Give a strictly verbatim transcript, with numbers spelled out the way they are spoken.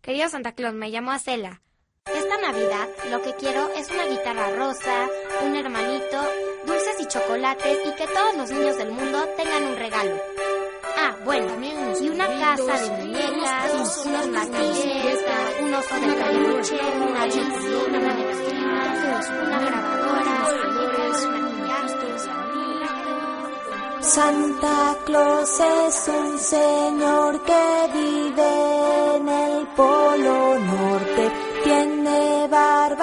Querido Santa Claus, me llamo Acela. Esta Navidad lo que quiero es una guitarra rosa, un hermanito, dulces y chocolates y que todos los niños del mundo tengan un regalo. Ah, bueno, y una casa de muñecas, unos martillos, un oso de peluche, una chocolatina, una mezquita, una grabadora, libros, maquillajes. Santa Claus es un señor que vive en el Polo Norte, tiene barba